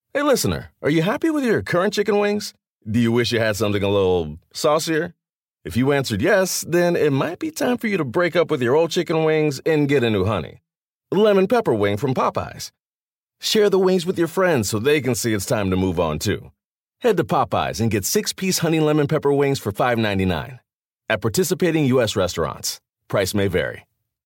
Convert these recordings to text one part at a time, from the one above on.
Hey, listener, are you happy with your current chicken wings? Do you wish you had something a little saucier? If you answered yes, then it might be time for you to break up with your old chicken wings and get a new honey. Lemon pepper wing from Popeyes. Share the wings with your friends so they can see it's time to move on too. Head to Popeyes and get 6-piece honey lemon pepper wings for $5.99. At participating U.S. restaurants. Price may vary.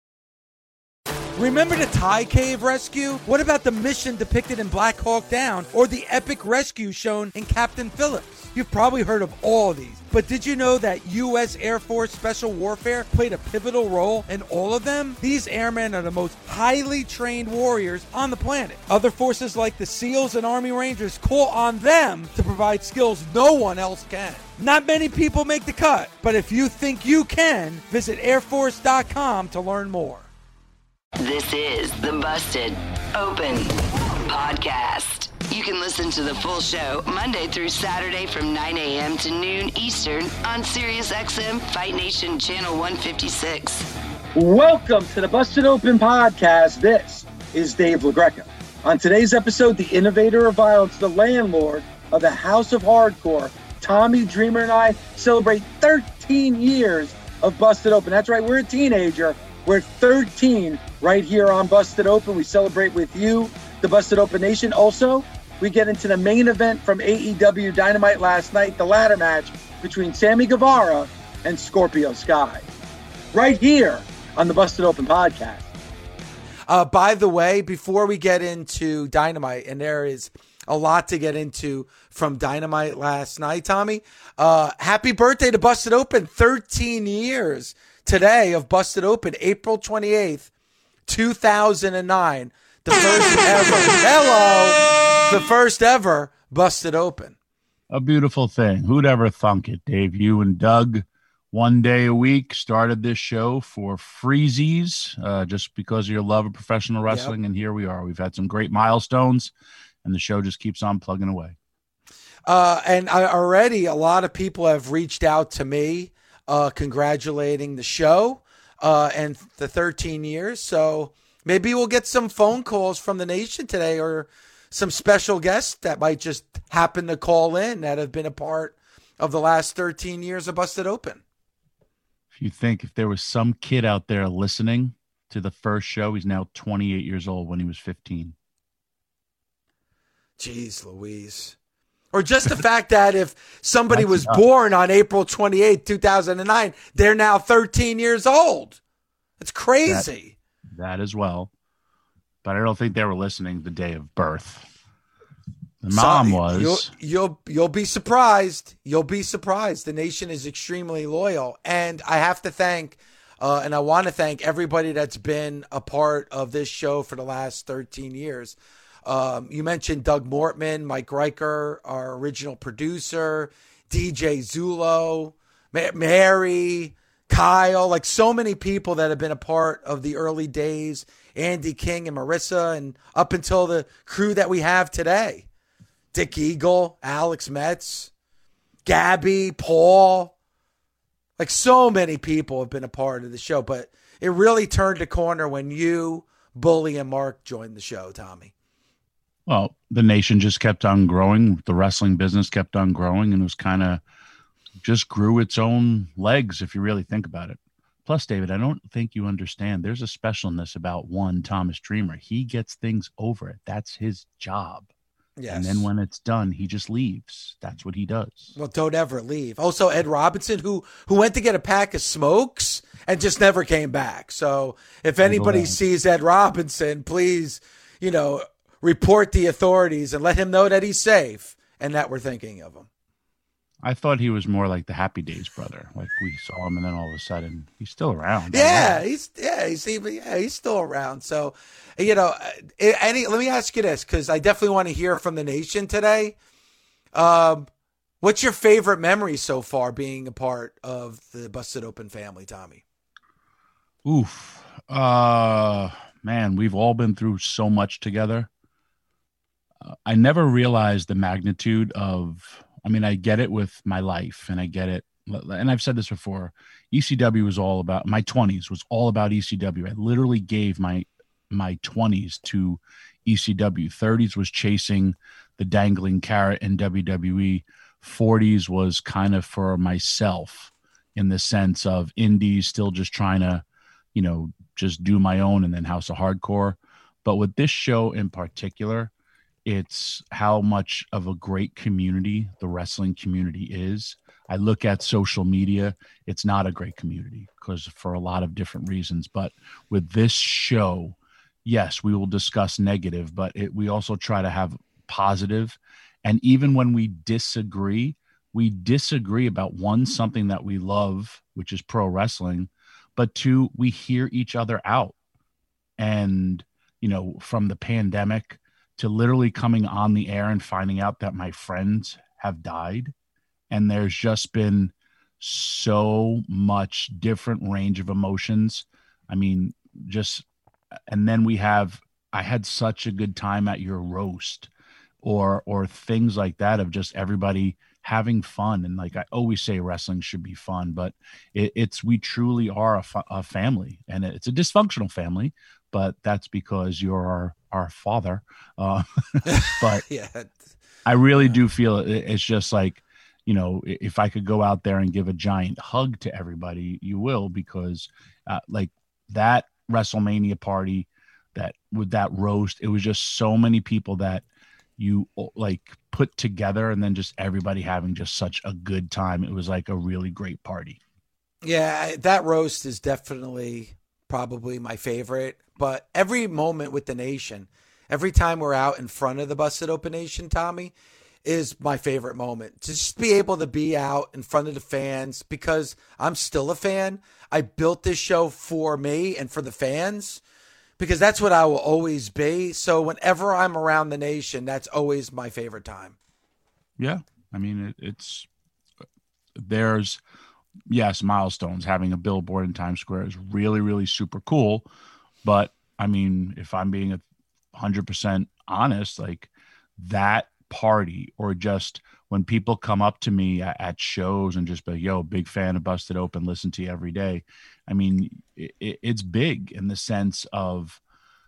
Remember the Thai cave rescue? What about the mission depicted in Black Hawk Down or the epic rescue shown in Captain Phillips? You've probably heard of all of these, but did you know that U.S. Air Force Special Warfare played a pivotal role in all of them? These airmen are the most highly trained warriors on the planet. Other forces like the SEALs and Army Rangers call on them to provide skills no one else can. Not many people make the cut, but if you think you can, visit airforce.com to learn more. This is the Busted Open Podcast. You can listen to the full show Monday through Saturday from 9 a.m. to noon Eastern on SiriusXM Fight Nation Channel 156. Welcome to the Busted Open Podcast. This is Dave LaGreca. On today's episode, the innovator of violence, the landlord of the House of Hardcore, Tommy Dreamer, and I celebrate 13 years of Busted Open. That's right, we're a teenager. We're 13 right here on Busted Open. We celebrate with you, the Busted Open Nation. Also, we get into the main event from AEW Dynamite last night, the ladder match between Sammy Guevara and Scorpio Sky. Right here on the Busted Open Podcast. By the way, before we get into Dynamite, and there is a lot to get into from Dynamite last night, Tommy, happy birthday to Busted Open. 13 years today of Busted Open, April 28th, 2009. The first ever, the first ever Busted Open. A beautiful thing. Who'd ever thunk it, Dave? You and Doug, one day a week, started this show for freezies, just because of your love of professional wrestling. Yep. And here we are. We've had some great milestones, and the show just keeps on plugging away. Already a lot of people have reached out to me, congratulating the show and the 13 years. So maybe we'll get some phone calls from the nation today, or some special guests that might just happen to call in that have been a part of the last 13 years of Busted Open. If you think if there was some kid out there listening to the first show, he's now 28 years old when he was 15. Jeez Louise. Or just the fact that if somebody was born on April 28, 2009, they're now 13 years old. It's crazy. That as well. But I don't think they were listening the day of birth. The mom was. You'll be surprised. You'll be surprised. The nation is extremely loyal. And I have to thank, and I want to thank everybody that's been a part of this show for the last 13 years. You mentioned Doug Mortman, Mike Riker, our original producer, DJ Zulo, Mary, Kyle, like so many people that have been a part of the early days, Andy King and Marissa, and up until the crew that we have today. Dick Eagle, Alex Metz, Gabby, Paul, like so many people have been a part of the show, but it really turned a corner when you, Bully, and Mark joined the show, Tommy. Well, the nation just kept on growing. The wrestling business kept on growing, and it was kind of just grew its own legs, if you really think about it. Plus, David, I don't think you understand. There's a specialness about one Thomas Dreamer. He gets things over it. That's his job. Yes. And then when it's done, he just leaves. That's what he does. Well, don't ever leave. Also, Ed Robinson, who went to get a pack of smokes and just never came back. So if anybody sees Ed Robinson, please, report the authorities and let him know that he's safe and that we're thinking of him. I thought he was more like the Happy Days brother. Like we saw him and then all of a sudden he's still around. Yeah, he's still around. So, let me ask you this, because I definitely want to hear from the nation today. What's your favorite memory so far being a part of the Busted Open family, Tommy? Oof. Man, we've all been through so much together. I never realized the magnitude of, I get it with my life and I get it. And I've said this before, ECW was all about, my 20s was all about ECW. I literally gave my 20s to ECW. 30s was chasing the dangling carrot in WWE. 40s was kind of for myself in the sense of indies, still just trying to, just do my own, and then House of Hardcore. But with this show in particular, it's how much of a great community the wrestling community is. I look at social media, it's not a great community because for a lot of different reasons. But with this show, yes, we will discuss negative, but we also try to have positive. And even when we disagree about one, something that we love, which is pro wrestling, but two, we hear each other out. And, from the pandemic to literally coming on the air and finding out that my friends have died. And there's just been so much different range of emotions. I mean, and then I had such a good time at your roast or things like that of just everybody having fun. And like I always say, wrestling should be fun, but we truly are a family, and it's a dysfunctional family, but that's because you're our father. But yeah, I really do feel it's just like, if I could go out there and give a giant hug to everybody, you will, because like that WrestleMania party, that with that roast, it was just so many people that you like put together, and then just everybody having just such a good time. It was like a really great party. Yeah, that roast is definitely probably my favorite, but every moment with the nation, every time we're out in front of the Busted Open Nation, Tommy, is my favorite moment. To just be able to be out in front of the fans, because I'm still a fan. I built this show for me and for the fans, because that's what I will always be. So whenever I'm around the nation, that's always my favorite time. Yeah. I mean, there's, yes, milestones. Having a billboard in Times Square is really, really super cool. But I mean, if I'm being 100% honest, like that party, or just when people come up to me at shows and just be like, yo, big fan of Busted Open, listen to you every day. I mean, it's big in the sense of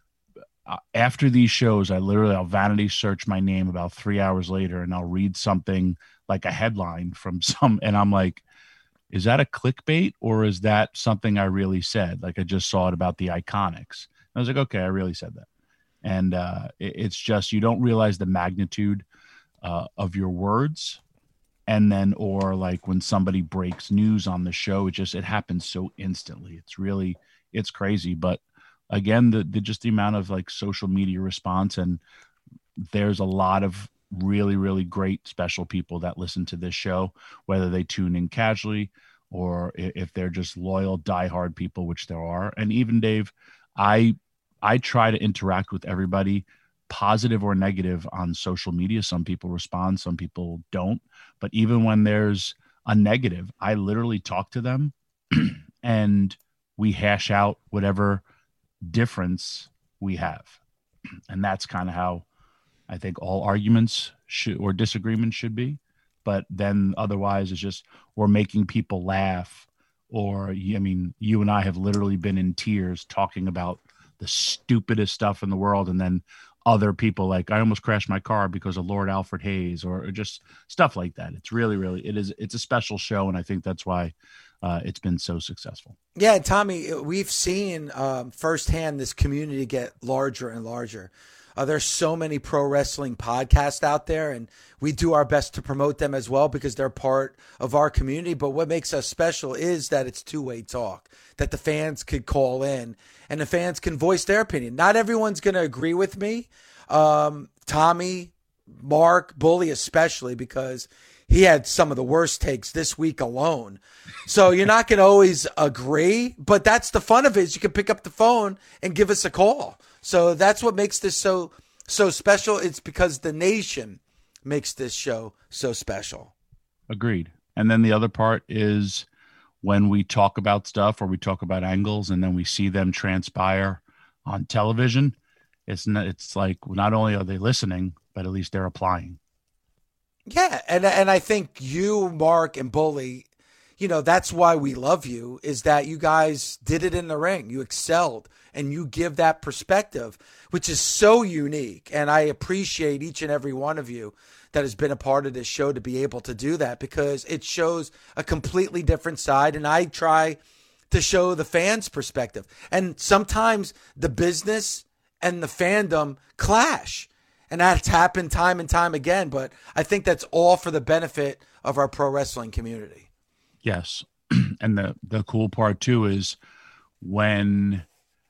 after these shows, I'll vanity search my name about 3 hours later, and I'll read something like a headline from and I'm like, is that a clickbait, or is that something I really said? Like I just saw it about the Iconics. I was like, okay, I really said that. And it's just, you don't realize the magnitude of your words. And then, or like when somebody breaks news on the show, it happens so instantly. It's crazy. But again, the amount of like social media response, and there's a lot of really, really great special people that listen to this show, whether they tune in casually or if they're just loyal, diehard people, which there are. And even Dave, I try to interact with everybody, positive or negative, on social media. Some people respond, some people don't. But even when there's a negative, I literally talk to them and we hash out whatever difference we have. And that's kind of how I think all arguments or disagreements should be. But then otherwise it's just, we're making people laugh. Or, I mean, you and I have literally been in tears talking about the stupidest stuff in the world, and then other people like, I almost crashed my car because of Lord Alfred Hayes, or just stuff like that. It's really it's a special show, and I think that's why it's been so successful. Yeah, Tommy, we've seen firsthand this community get larger and larger. There's so many pro wrestling podcasts out there, and we do our best to promote them as well because they're part of our community. But what makes us special is that it's two-way talk, that the fans could call in and the fans can voice their opinion. Not everyone's going to agree with me. Tommy, Mark, Bully especially, because he had some of the worst takes this week alone. So you're not going to always agree, but that's the fun of it, is you can pick up the phone and give us a call. So that's what makes this so special. It's because the nation makes this show so special. Agreed. And then the other part is when we talk about stuff or we talk about angles and then we see them transpire on television, it's like not only are they listening, but at least they're applying. Yeah, and I think you, Mark, and Bully, that's why we love you, is that you guys did it in the ring. You excelled and you give that perspective, which is so unique. And I appreciate each and every one of you that has been a part of this show to be able to do that, because it shows a completely different side. And I try to show the fans' perspective. And sometimes the business and the fandom clash. And that's happened time and time again. But I think that's all for the benefit of our pro wrestling community. Yes. And the cool part too is when,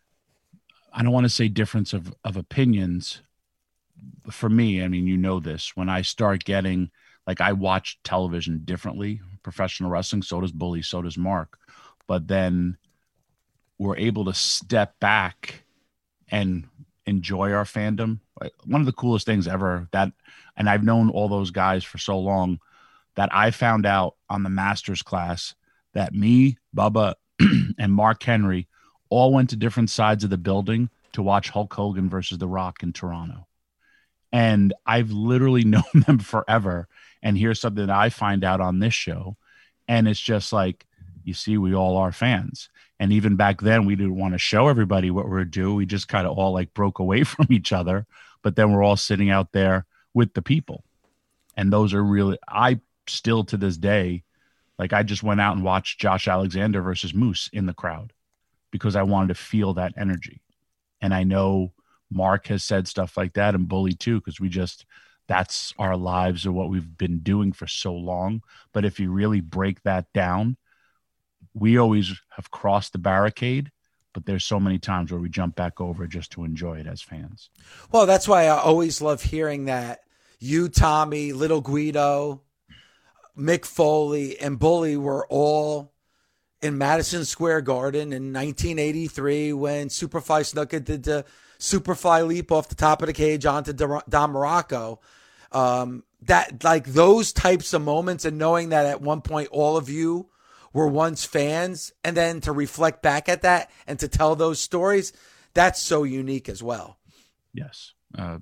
I don't want to say difference of opinions. For me, I mean, this, when I start getting, like, I watch television differently, professional wrestling, so does Bully, so does Mark. But then we're able to step back and enjoy our fandom. Like, one of the coolest things ever and I've known all those guys for so long, that I found out on the Masters class that me, Bubba, and Mark Henry all went to different sides of the building to watch Hulk Hogan versus The Rock in Toronto. And I've literally known them forever. And here's something that I find out on this show. And it's just like, you see, we all are fans. And even back then, we didn't want to show everybody what we're doing. We just kind of all like broke away from each other. But then we're all sitting out there with the people. And those are really, I still to this day, like, I just went out and watched Josh Alexander versus Moose in the crowd because I wanted to feel that energy. And I know Mark has said stuff like that, and Bully too, because that's our lives or what we've been doing for so long. But if you really break that down, we always have crossed the barricade, but there's so many times where we jump back over just to enjoy it as fans. Well, that's why I always love hearing that you, Tommy, Little Guido, Mick Foley, and Bully were all in Madison Square Garden in 1983 when Superfly Snuka did the Superfly leap off the top of the cage onto Don Morocco. That, like, those types of moments, and knowing that at one point all of you were once fans, and then to reflect back at that and to tell those stories, that's so unique as well. Yes.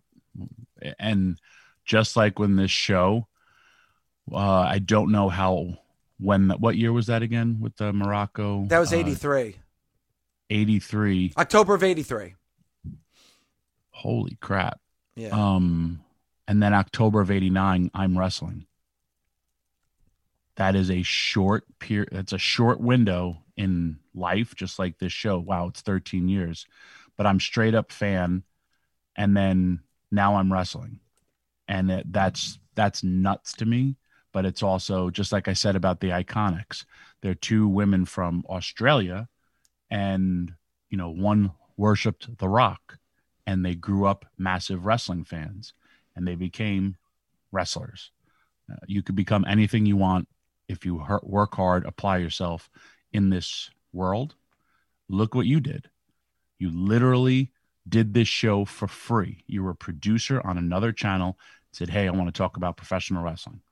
And just like when this show, I don't know what year was that again with the Morocco? That was 83. 83. October of 83. Holy crap. Yeah. And then October of 89, I'm wrestling. That is a short period. That's a short window in life, just like this show. Wow, it's 13 years. But I'm straight up fan. And then now I'm wrestling. And that's nuts to me. But it's also, just like I said about the Iconics, they're two women from Australia, and, one worshipped The Rock, and they grew up massive wrestling fans, and they became wrestlers. You could become anything you want if you work hard, apply yourself in this world. Look what you did. You literally did this show for free. You were a producer on another channel, said, hey, I want to talk about professional wrestling.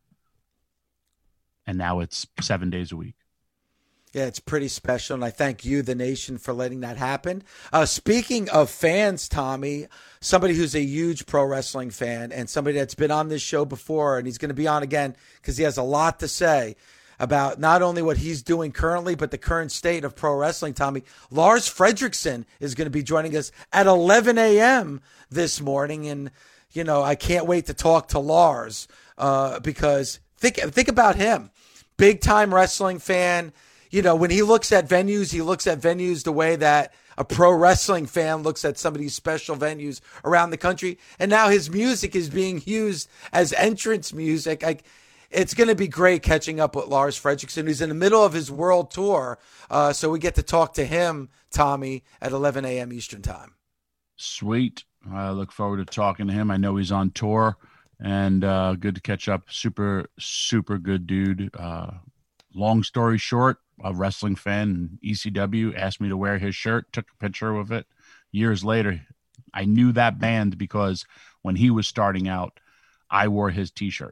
And now it's 7 days a week. Yeah, it's pretty special, and I thank you, the nation, for letting that happen. Speaking of fans, Tommy, somebody who's a huge pro wrestling fan and somebody that's been on this show before, and he's going to be on again because he has a lot to say about not only what he's doing currently, but the current state of pro wrestling, Tommy. Lars Fredrickson is going to be joining us at 11 a.m. this morning, and, I can't wait to talk to Lars because think about him. Big-time wrestling fan. When he looks at venues the way that a pro wrestling fan looks at some of these special venues around the country. And now his music is being used as entrance music. It's going to be great catching up with Lars Fredrickson, who's in the middle of his world tour. So we get to talk to him, Tommy, at 11 a.m. Eastern time. Sweet. I look forward to talking to him. I know he's on tour. And good to catch up. Super, super good dude. Long story short, a wrestling fan in ECW asked me to wear his shirt, took a picture of it. Years later, I knew that band because when he was starting out, I wore his T-shirt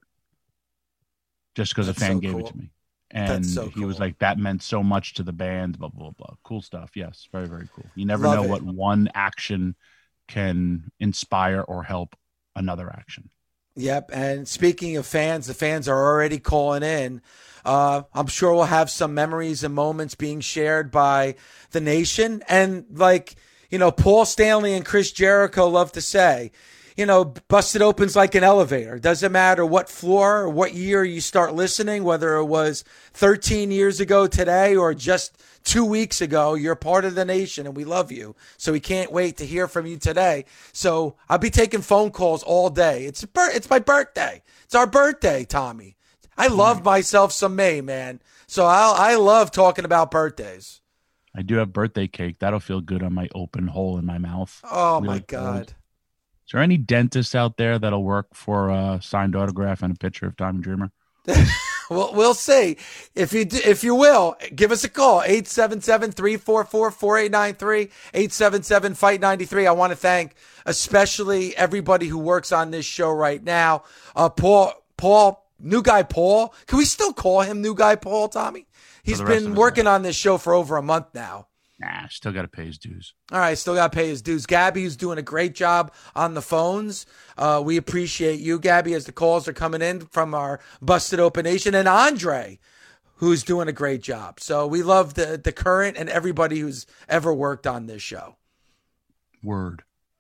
just because a fan gave it to me. And he was like, that meant so much to the band, blah, blah, blah. Cool stuff. Yes, very, very cool. You never know what one action can inspire or help another action. Yep. And speaking of fans, the fans are already calling in. I'm sure we'll have some memories and moments being shared by the nation. And Paul Stanley and Chris Jericho love to say, Busted Open's like an elevator. Doesn't matter what floor or what year you start listening, whether it was 13 years ago today or just 2 weeks ago, you're part of the nation and we love you. So we can't wait to hear from you today. So I'll be taking phone calls all day. It's my birthday. It's our birthday, Tommy. I love myself some May, man. So I love talking about birthdays. I do have birthday cake. That'll feel good on my open hole in my mouth. Oh, really my God. Is there any dentists out there that'll work for a signed autograph and a picture of Tommy Dreamer? Well, we'll see. If you will, give us a call, 877-344-4893, 877-FIGHT-93. I want to thank especially everybody who works on this show right now. Paul, New Guy Paul. Can we still call him New Guy Paul, Tommy? He's been working on this show for over a month now. Nah, still got to pay his dues. All right, still got to pay his dues. Gabby, who's doing a great job on the phones. We appreciate you, Gabby, as the calls are coming in from our Busted Open Nation. And Andre, who's doing a great job. So we love the current and everybody who's ever worked on this show. Word.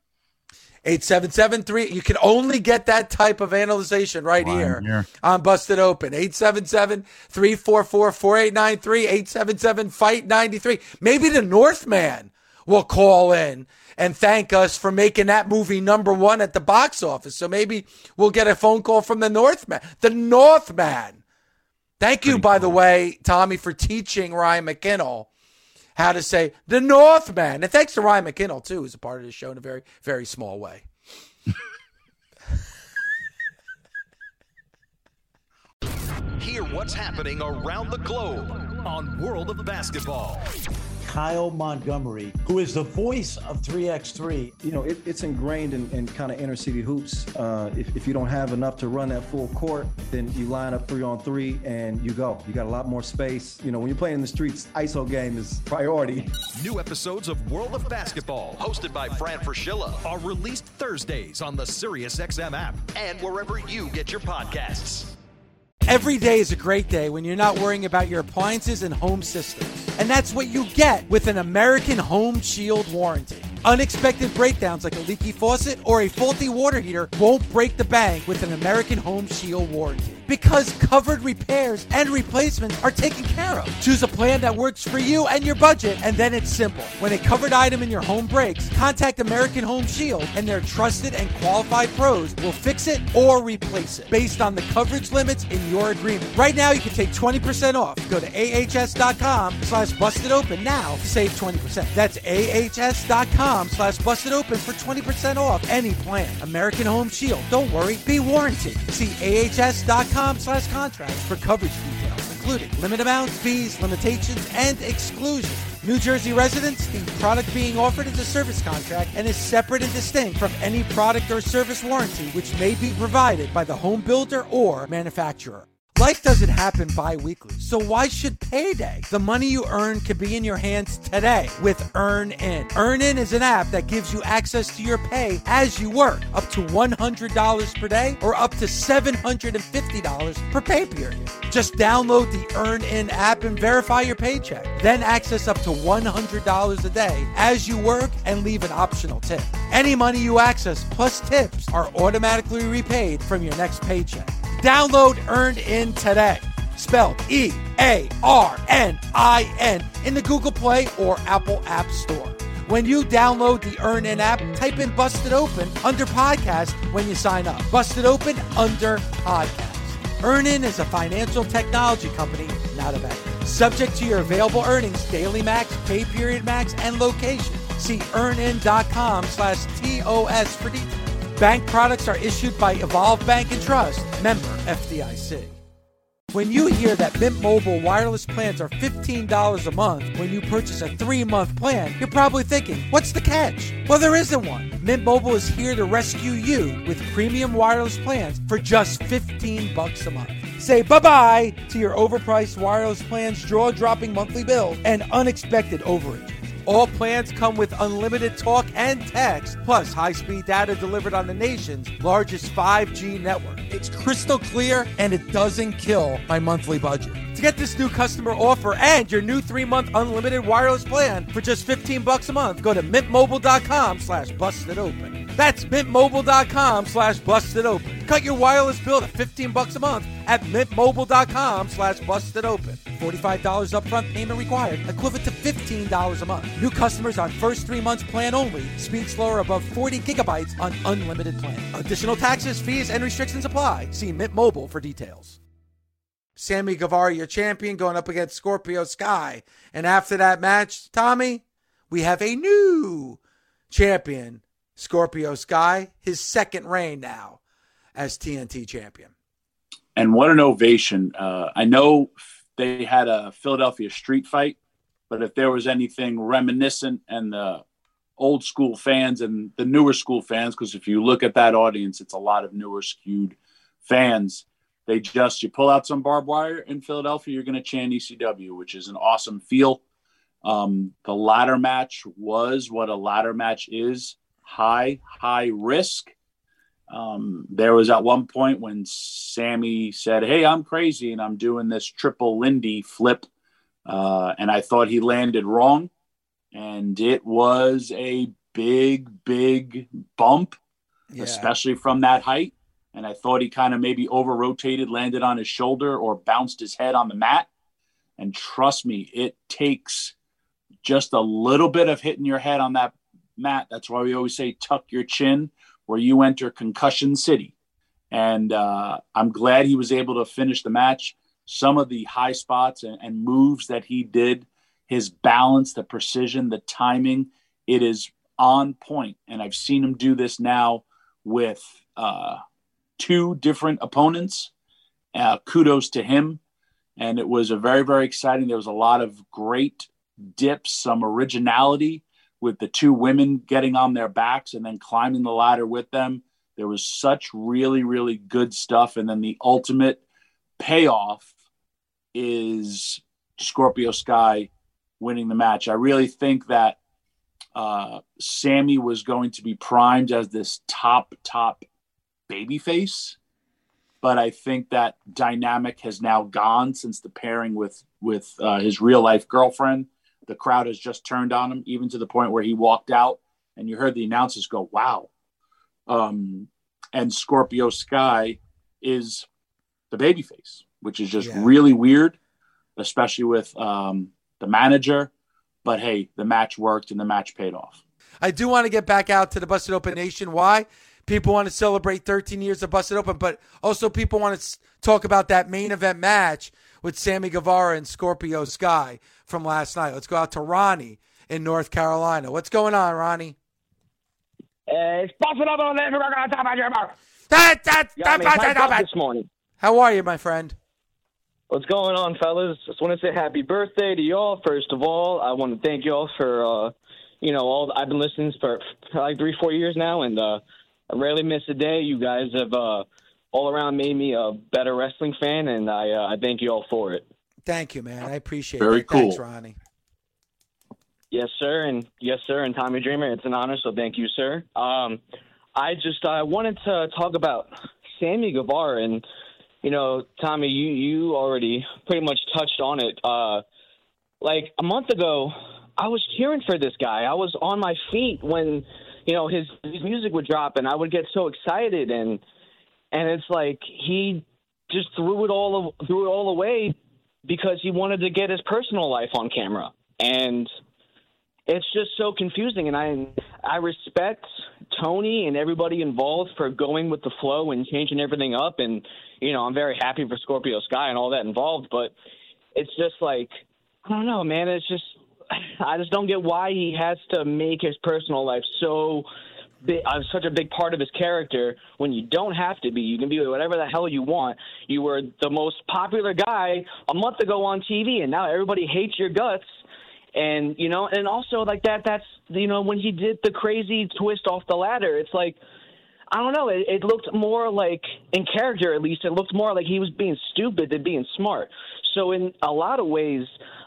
877-3. You can only get that type of analyzation right here on Busted Open. 877-344-4893, 877-FIGHT-93. Maybe the Northman will call in and thank us for making that movie #1 at the box office. So maybe we'll get a phone call from the Northman. The Northman. Thank you, by the way, Tommy, for teaching Ryan McKinnell how to say the Northman. And thanks to Ryan McKinnell, too, who's a part of the show in a very, very small way. Hear what's happening around the globe on World of Basketball. Kyle Montgomery, who is the voice of 3x3. It's ingrained in kind of inner city hoops. If you don't have enough to run that full court, then you line up 3-on-3 and you go. You got a lot more space. When you're playing in the streets, ISO game is priority. New episodes of World of Basketball, hosted by Fran Fraschilla, are released Thursdays on the SiriusXM app and wherever you get your podcasts. Every day is a great day when you're not worrying about your appliances and home systems. And that's what you get with an American Home Shield warranty. Unexpected breakdowns like a leaky faucet or a faulty water heater won't break the bank with an American Home Shield warranty. Because covered repairs and replacements are taken care of. Choose a plan that works for you and your budget, and then it's simple. When a covered item in your home breaks, contact American Home Shield, and their trusted and qualified pros will fix it or replace it based on the coverage limits in your agreement. Right now, you can take 20% off. Go to ahs.com/bustedopen now to save 20%. That's ahs.com/bustedopen for 20% off any plan. American Home Shield. Don't worry, be warranted. See ahs.com/contracts for coverage details, including limit amounts, fees, limitations, and exclusions. New Jersey residents, the product being offered is a service contract and is separate and distinct from any product or service warranty which may be provided by the home builder or manufacturer. Life doesn't happen bi-weekly, so why should payday? The money you earn could be in your hands today with EarnIn. EarnIn is an app that gives you access to your pay as you work, up to $100 per day or up to $750 per pay period. Just download the EarnIn app and verify your paycheck. Then access up to $100 a day as you work and leave an optional tip. Any money you access plus tips are automatically repaid from your next paycheck. Download EarnIn today, spelled EARNIN, in the Google Play or Apple App Store. When you download the EarnIn app, type in Busted Open under podcast when you sign up. Busted Open under podcast. EarnIn is a financial technology company, not a bank. Subject to your available earnings, daily max, pay period max, and location. See earnin.com/TOS for details. Bank products are issued by Evolve Bank and Trust, member FDIC. When you hear that Mint Mobile wireless plans are $15 a month when you purchase a 3-month plan, you're probably thinking, what's the catch? Well, there isn't one. Mint Mobile is here to rescue you with premium wireless plans for just $15 a month. Say bye-bye to your overpriced wireless plans, jaw-dropping monthly bills, and unexpected overages. All plans come with unlimited talk and text, plus high-speed data delivered on the nation's largest 5G network. It's crystal clear, and it doesn't kill my monthly budget. To get this new customer offer and your new 3-month unlimited wireless plan for just $15 a month, go to mintmobile.com/bustedopen. That's mintmobile.com/bustedopen. Cut your wireless bill to $15 a month at mintmobile.com/bustedopen. $45 upfront payment required, equivalent to $15 a month. New customers on first 3 months plan only. Speed slower above 40 gigabytes on unlimited plan. Additional taxes, fees, and restrictions apply. See Mint Mobile for details. Sammy Guevara, your champion, going up against Scorpio Sky. And after that match, Tommy, we have a new champion, Scorpio Sky, his second reign now as TNT champion. And what an ovation. I know they had a Philadelphia street fight, but if there was anything reminiscent and the old school fans and the newer school fans, because if you look at that audience, it's a lot of newer skewed fans. You pull out some barbed wire in Philadelphia, you're going to chant ECW, which is an awesome feel. The ladder match was what a ladder match is. High risk. There was at one point when Sammy said, "Hey, I'm crazy and I'm doing this triple Lindy flip." And I thought he landed wrong. And it was a big bump, especially from that height. And I thought he kind of maybe over-rotated, landed on his shoulder, or bounced his head on the mat. And trust me, it takes just a little bit of hitting your head on that mat. That's why we always say tuck your chin, where you enter concussion city. And I'm glad he was able to finish the match. Some of the high spots and moves that he did, his balance, the precision, the timing, it is on point. And I've seen him do this now with 2 different opponents. Kudos to him. And it was a very, very exciting. There was a lot of great dips, some originality with the 2 women getting on their backs and then climbing the ladder with them. There was such really, really good stuff. And then the ultimate payoff is Scorpio Sky winning the match. I really think that Sammy was going to be primed as this top babyface, but I think that dynamic has now gone since the pairing with his real life girlfriend. The crowd has just turned on him, even to the point where he walked out and you heard the announcers go, "Wow." And Scorpio Sky is the babyface, which is just really weird, especially with the manager. But hey, the match worked and the match paid off. I do want to get back out to the Busted Open Nation. Why? People want to celebrate 13 years of Busted Open, but also people want to talk about that main event match with Sammy Guevara and Scorpio Sky from last night. Let's go out to Ronnie in North Carolina. What's going on, Ronnie? It's Busted Open. We're going to talk about your mouth. This morning. How are you, my friend? What's going on, fellas? Just want to say happy birthday to y'all. First of all, I want to thank y'all for, I've been listening for like 3-4 years now, and I rarely miss a day. You guys have all around made me a better wrestling fan, and I thank you all for it. Thank you, man. I appreciate it. Very cool. Thanks, Ronnie. Yes, sir, and Tommy Dreamer, it's an honor, so thank you, sir. I wanted to talk about Sammy Guevara, and, Tommy, you already pretty much touched on it. Like a month ago, I was cheering for this guy. I was on my feet when, his music would drop, and I would get so excited, and it's like he just threw it all away because he wanted to get his personal life on camera, and it's just so confusing. And I respect Tony and everybody involved for going with the flow and changing everything up, and I'm very happy for Scorpio Sky and all that involved, but it's just like, I don't know, man. It's just, I just don't get why he has to make his personal life so big, such a big part of his character when you don't have to be. You can be whatever the hell you want. You were the most popular guy a month ago on TV, and now everybody hates your guts. And, and also like that's, when he did the crazy twist off the ladder, it's like, I don't know. It looked more like, in character at least, it looked more like he was being stupid than being smart. So in a lot of ways,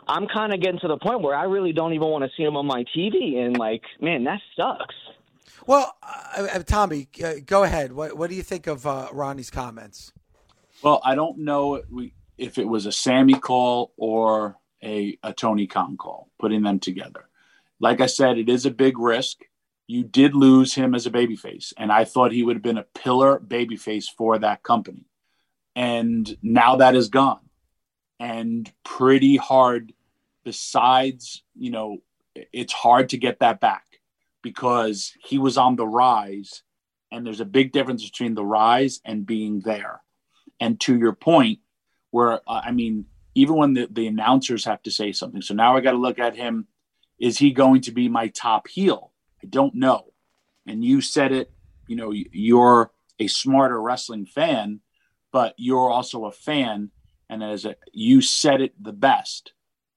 I'm kind of getting to the point where I really don't even want to see him on my TV, and like, man, that sucks. Well, Tommy, go ahead. What do you think of Ronnie's comments? Well, I don't know if it was a Sammy call or a Tony Khan call, putting them together. Like I said, it is a big risk. You did lose him as a babyface, and I thought he would have been a pillar babyface for that company. And now that is gone. And pretty hard, besides, it's hard to get that back because he was on the rise, and there's a big difference between the rise and being there. And to your point, where, even when the announcers have to say something. So now I got to look at him. Is he going to be my top heel? I don't know. And you said it, you're a smarter wrestling fan, but you're also a fan. And you said it the best.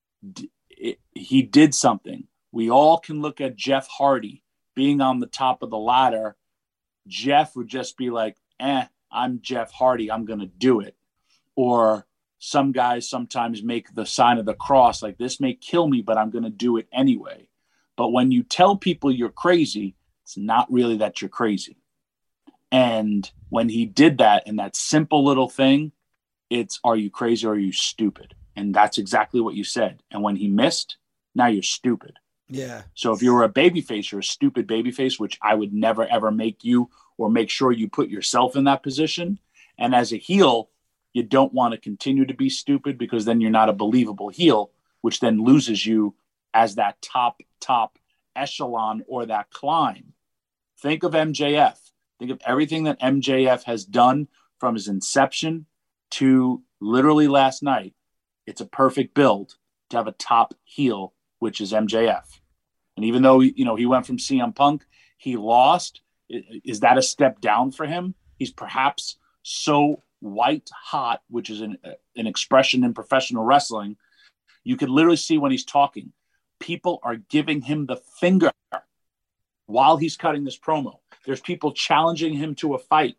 He did something. We all can look at Jeff Hardy being on the top of the ladder. Jeff would just be like, I'm Jeff Hardy. I'm going to do it. Or some guys sometimes make the sign of the cross, like this may kill me, but I'm going to do it anyway. But when you tell people you're crazy, it's not really that you're crazy. And when he did that in that simple little thing, it's, are you crazy or are you stupid? And that's exactly what you said. And when he missed, now you're stupid. Yeah. So if you were a babyface, you're a stupid babyface, which I would never, ever make you or make sure you put yourself in that position. And as a heel, you don't want to continue to be stupid because then you're not a believable heel, which then loses you as that top echelon or that climb. Think of MJF. Think of everything that MJF has done from his inception to literally last night. It's a perfect build to have a top heel, which is MJF. And even though, he went from CM Punk, he lost. Is that a step down for him? He's perhaps so white hot, which is an expression in professional wrestling. You could literally see when he's talking, people are giving him the finger while he's cutting this promo. There's people challenging him to a fight,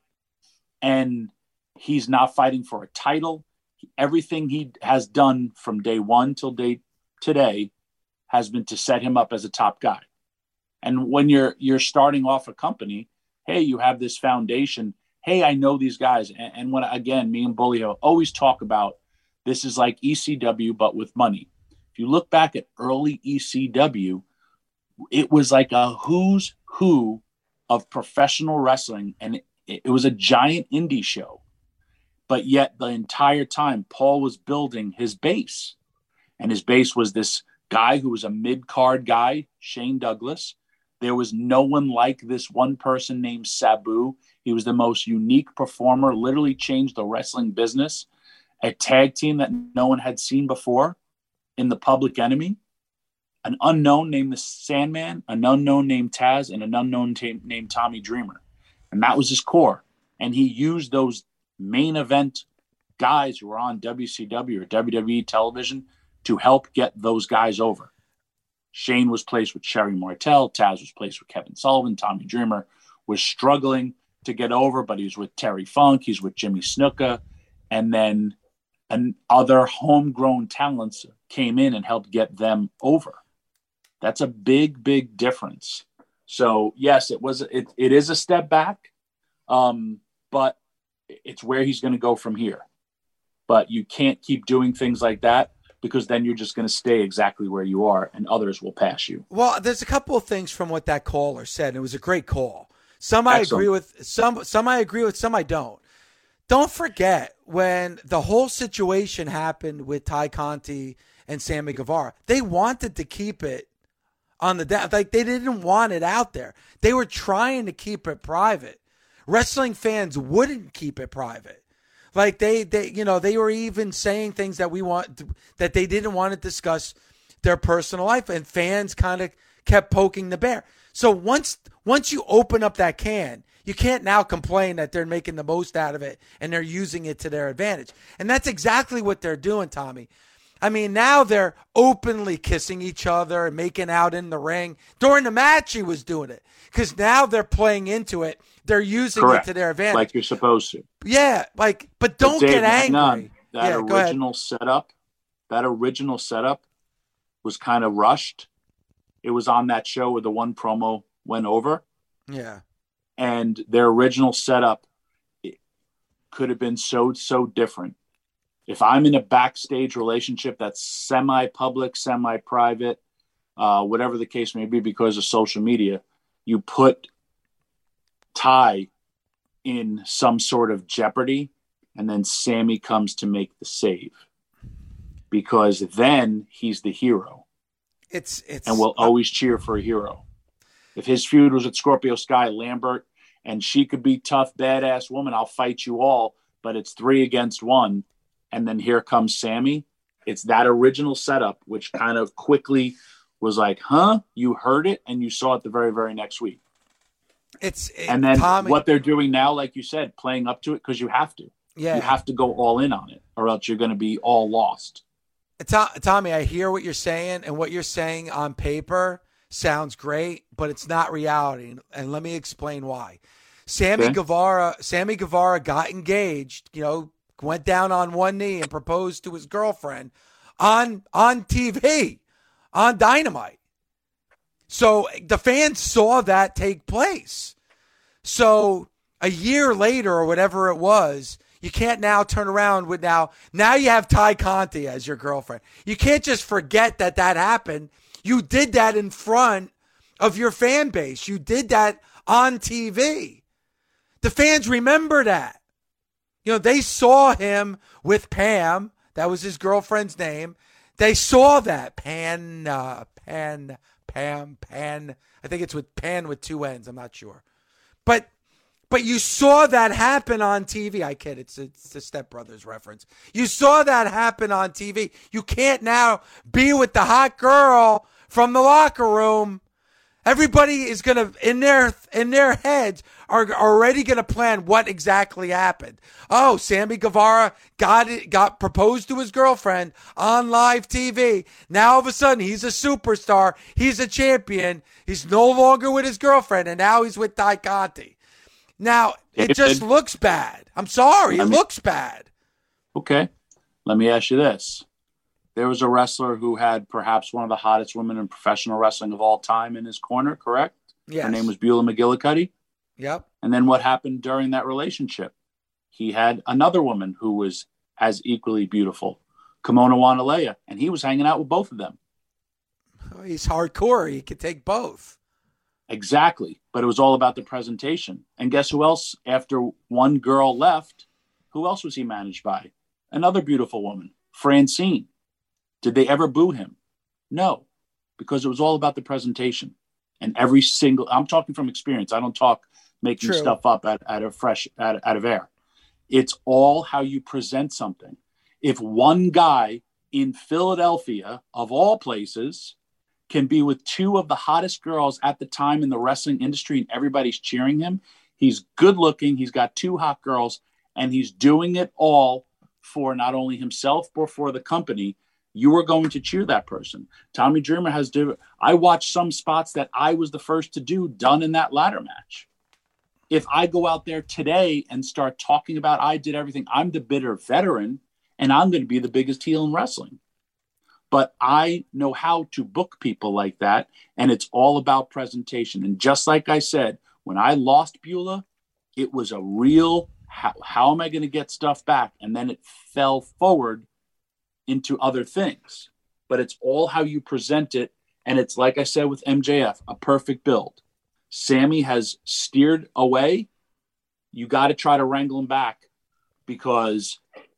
and he's not fighting for a title. Everything he has done from day one till today has been to set him up as a top guy. And when you're starting off a company, hey, you have this foundation. Hey, I know these guys. And when, again, me and Bully always talk about this is like ECW, but with money. If you look back at early ECW, it was like a who's who of professional wrestling. And it was a giant indie show. But yet the entire time, Paul was building his base. And his base was this guy who was a mid-card guy, Shane Douglas. There was no one like this one person named Sabu. He was the most unique performer, literally changed the wrestling business. A tag team that no one had seen before in the Public Enemy. An unknown named the Sandman, an unknown named Taz, and an unknown named Tommy Dreamer. And that was his core. And he used those main event guys who were on WCW or WWE television to help get those guys over. Shane was placed with Sherry Martel. Taz was placed with Kevin Sullivan. Tommy Dreamer was struggling to get over, but he was with Terry Funk. He's with Jimmy Snuka. And then other homegrown talents came in and helped get them over. That's a big, big difference. So, yes, it is a step back, but it's where he's going to go from here. But you can't keep doing things like that, because then you're just going to stay exactly where you are and others will pass you. Well, there's a couple of things from what that caller said. It was a great call. Some I agree with, some I agree with, some I don't. Don't forget when the whole situation happened with Ty Conti and Sammy Guevara, they wanted to keep it on the down. Like, they didn't want it out there. They were trying to keep it private. Wrestling fans wouldn't keep it private. Like they were even saying things that they didn't want to discuss their personal life, and fans kind of kept poking the bear. So once you open up that can, you can't now complain that they're making the most out of it and they're using it to their advantage. And that's exactly what they're doing, Tommy. I mean, now they're openly kissing each other and making out in the ring. During the match, he was doing it because now they're playing into it. They're using it to their advantage. Like you're supposed to. Yeah, but don't get angry. That original setup, was kind of rushed. It was on that show where the one promo went over. Yeah. And their original setup could have been so different. If I'm in a backstage relationship that's semi-public, semi-private, whatever the case may be, because of social media, you put Ty in some sort of jeopardy, and then Sammy comes to make the save, because then he's the hero. And we'll always cheer for a hero. If his feud was with Scorpio Sky Lambert, and she could be tough, badass woman, I'll fight you all, but it's 3 against 1. And then here comes Sammy. It's that original setup, which kind of quickly was like, huh? You heard it and you saw it the very, very next week. And then Tommy, what they're doing now, like you said, playing up to it, because you have to. Yeah. You have to go all in on it, or else you're going to be all lost. Tommy, I hear what you're saying, and what you're saying on paper sounds great, but it's not reality. And let me explain why. Sammy Guevara got engaged, went down on one knee and proposed to his girlfriend on TV, on Dynamite. So the fans saw that take place. So a year later or whatever it was, you can't now turn around with now you have Ty Conti as your girlfriend. You can't just forget that happened. You did that in front of your fan base. You did that on TV. The fans remember that. They saw him with Pam. That was his girlfriend's name. They saw that. Pam. I think it's with Pan with 2 N's. I'm not sure. But you saw that happen on TV. I kid. It's a Step Brothers reference. You saw that happen on TV. You can't now be with the hot girl from the locker room. Everybody is going to, in their heads, are already going to plan what exactly happened. Oh, Sammy Guevara got proposed to his girlfriend on live TV. Now all of a sudden he's a superstar. He's a champion. He's no longer with his girlfriend, and now he's with Ty Conti. Now it just looks bad. I'm sorry, it looks bad. Okay, let me ask you this. There was a wrestler who had perhaps one of the hottest women in professional wrestling of all time in his corner, correct? Yes. Her name was Beulah McGillicuddy. Yep. And then what happened during that relationship? He had another woman who was as equally beautiful, Kimona Wanalea, and he was hanging out with both of them. He's hardcore. He could take both. Exactly. But it was all about the presentation. And guess who else, after one girl left, who else was he managed by? Another beautiful woman, Francine. Did they ever boo him? No, because it was all about the presentation. And I'm talking from experience. I don't talk making stuff up out of air. It's all how you present something. If one guy in Philadelphia, of all places, can be with 2 of the hottest girls at the time in the wrestling industry and everybody's cheering him, he's good looking, he's got 2 hot girls, and he's doing it all for not only himself, but for the company, you are going to cheer that person. Tommy Dreamer I watched some spots that I was the first to do done in that ladder match. If I go out there today and start talking about I did everything, I'm the bitter veteran and I'm going to be the biggest heel in wrestling. But I know how to book people like that, and it's all about presentation. And just like I said, when I lost Beulah, it was a real, how am I going to get stuff back? And then it fell forward into other things, but it's all how you present it. And it's like I said with MJF, a perfect build. Sammy has steered away. You got to try to wrangle him back, because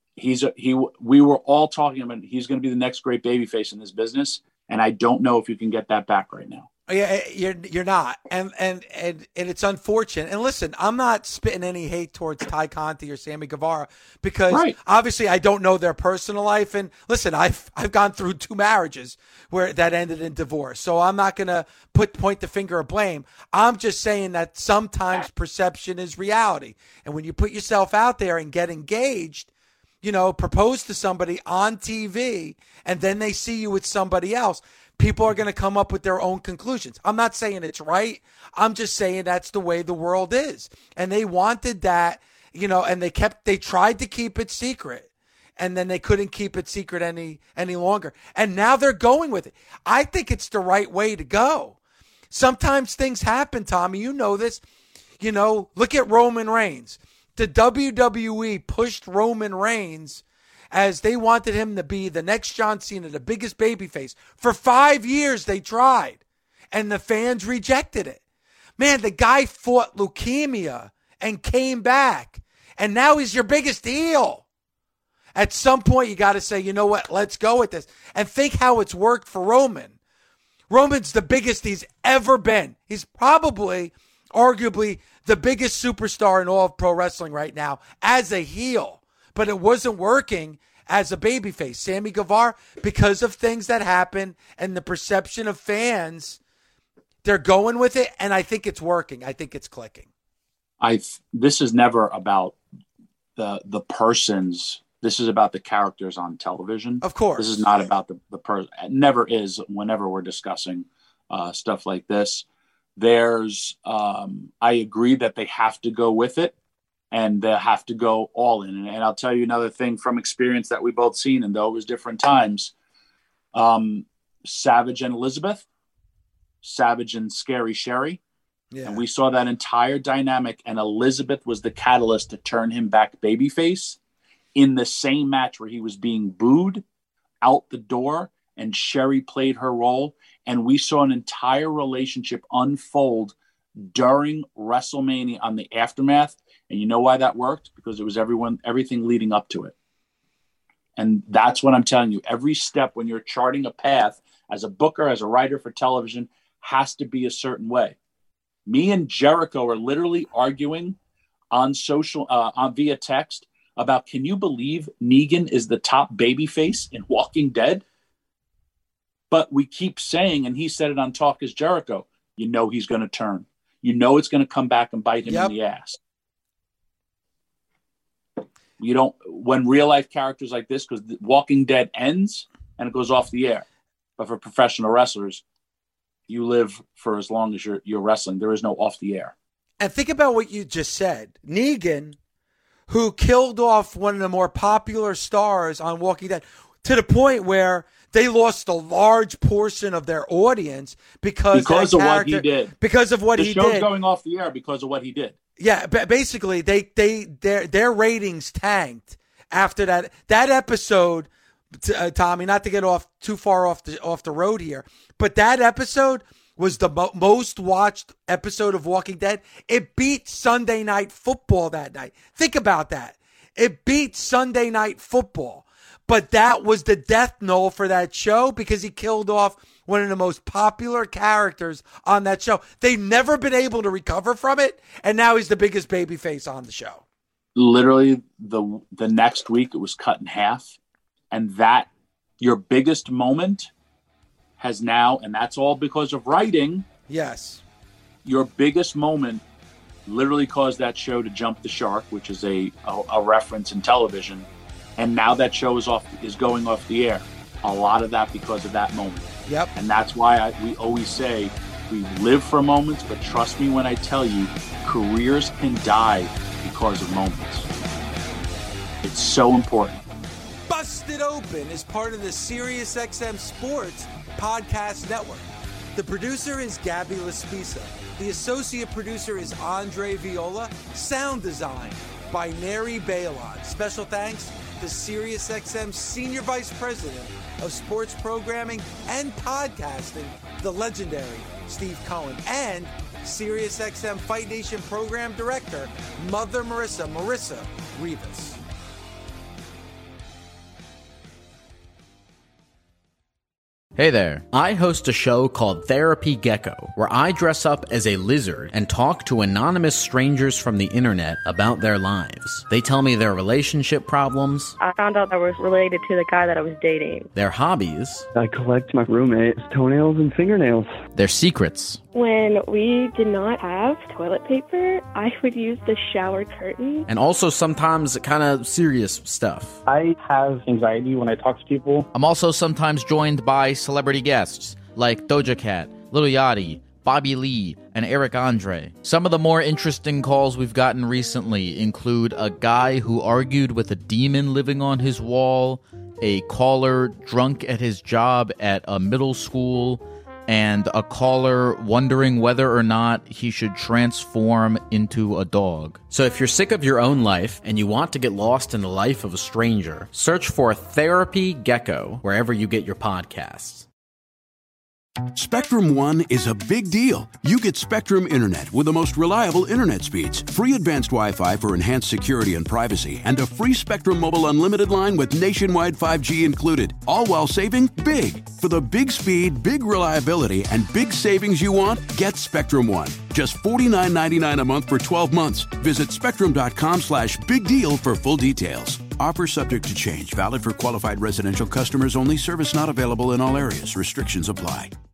we were all talking about he's going to be the next great babyface in this business. And I don't know if you can get that back right now. Yeah, you're not, and it's unfortunate. And listen, I'm not spitting any hate towards Ty Conti or Sammy Guevara, because obviously I don't know their personal life. And listen, I've gone through 2 marriages where that ended in divorce, so I'm not gonna point the finger of blame. I'm just saying that sometimes perception is reality, and when you put yourself out there and get engaged, propose to somebody on TV, and then they see you with somebody else, people are going to come up with their own conclusions. I'm not saying it's right. I'm just saying that's the way the world is. And they wanted that, and they tried to keep it secret. and then they couldn't keep it secret any longer. And now they're going with it. I think it's the right way to go. Sometimes things happen, Tommy. You know this. You know, look at Roman Reigns. The WWE pushed Roman Reigns as they wanted him to be the next John Cena, the biggest babyface. For 5 years, they tried, and the fans rejected it. Man, the guy fought leukemia and came back, and now he's your biggest heel. At some point, you got to say, you know what, let's go with this. And think how it's worked for Roman. Roman's the biggest he's ever been. He's probably, arguably, the biggest superstar in all of pro wrestling right now as a heel. But it wasn't working as a babyface. Sammy Guevara, because of things that happen and the perception of fans, they're going with it, and I think it's working. I think it's clicking. This is never about the persons. This is about the characters on television. Of course. This is not about the person. It never is whenever we're discussing stuff like this. There's, I agree that they have to go with it, and they have to go all in. And I'll tell you another thing from experience that we both seen, and though it was different times, Savage and Elizabeth, Savage and Scary Sherry. Yeah. And we saw that entire dynamic, and Elizabeth was the catalyst to turn him back babyface in the same match where he was being booed out the door, and Sherry played her role. And we saw an entire relationship unfold during WrestleMania on the aftermath. And you know why that worked? Because it was everything leading up to it. And that's what I'm telling you. Every step when you're charting a path as a booker, as a writer for television, has to be a certain way. Me and Jericho are literally arguing on via text about, can you believe Negan is the top babyface in Walking Dead? But we keep saying, and he said it on Talk is Jericho, you know he's going to turn. You know it's going to come back and bite him in the ass. You don't, when real life characters like this, because Walking Dead ends and it goes off the air. But for professional wrestlers, you live for as long as you're wrestling. There is no off the air. And think about what you just said. Negan, who killed off one of the more popular stars on Walking Dead, to the point where they lost a large portion of their audience because of what he did. Because of what he did. The show's going off the air because of what he did. Yeah, basically, their ratings tanked after that episode. Tommy, not to get too far off the road here, but that episode was the most watched episode of Walking Dead. It beat Sunday Night Football that night. Think about that. It beat Sunday Night Football. But that was the death knell for that show because he killed off one of the most popular characters on that show. They've never been able to recover from it, and now he's the biggest babyface on the show. Literally, the next week it was cut in half, and that your biggest moment has now, and that's all because of writing. Yes. Your biggest moment literally caused that show to jump the shark, which is a reference in television. And now that show is going off the air. A lot of that because of that moment. Yep. And that's why we always say we live for moments, but trust me when I tell you, careers can die because of moments. It's so important. Busted Open is part of the SiriusXM Sports Podcast Network. The producer is Gabby Laspisa. The associate producer is Andre Viola. Sound design by Neri Bailon. Special thanks to SiriusXM Senior Vice President of Sports Programming and Podcasting, the legendary Steve Cohen, and SiriusXM Fight Nation Program Director, Mother Marissa Rivas. Hey there. I host a show called Therapy Gecko, where I dress up as a lizard and talk to anonymous strangers from the internet about their lives. They tell me their relationship problems. I found out I was related to the guy that I was dating. Their hobbies. I collect my roommate's toenails and fingernails. Their secrets. When we did not have toilet paper, I would use the shower curtain. And also sometimes kind of serious stuff. I have anxiety when I talk to people. I'm also sometimes joined by celebrity guests like Doja Cat, Lil Yachty, Bobby Lee, and Eric Andre. Some of the more interesting calls we've gotten recently include a guy who argued with a demon living on his wall, a caller drunk at his job at a middle school, and a caller wondering whether or not he should transform into a dog. So if you're sick of your own life and you want to get lost in the life of a stranger, search for Therapy Gecko wherever you get your podcasts. Spectrum One is a big deal. You get Spectrum Internet with the most reliable internet speeds, free advanced Wi-Fi for enhanced security and privacy, and a free Spectrum Mobile Unlimited line with nationwide 5G included, all while saving big. For the big speed, big reliability, and big savings you want, get Spectrum One. Just $49.99 a month for 12 months. Visit spectrum.com/big deal for full details. Offer subject to change. Valid for qualified residential customers only. Service not available in all areas. Restrictions apply.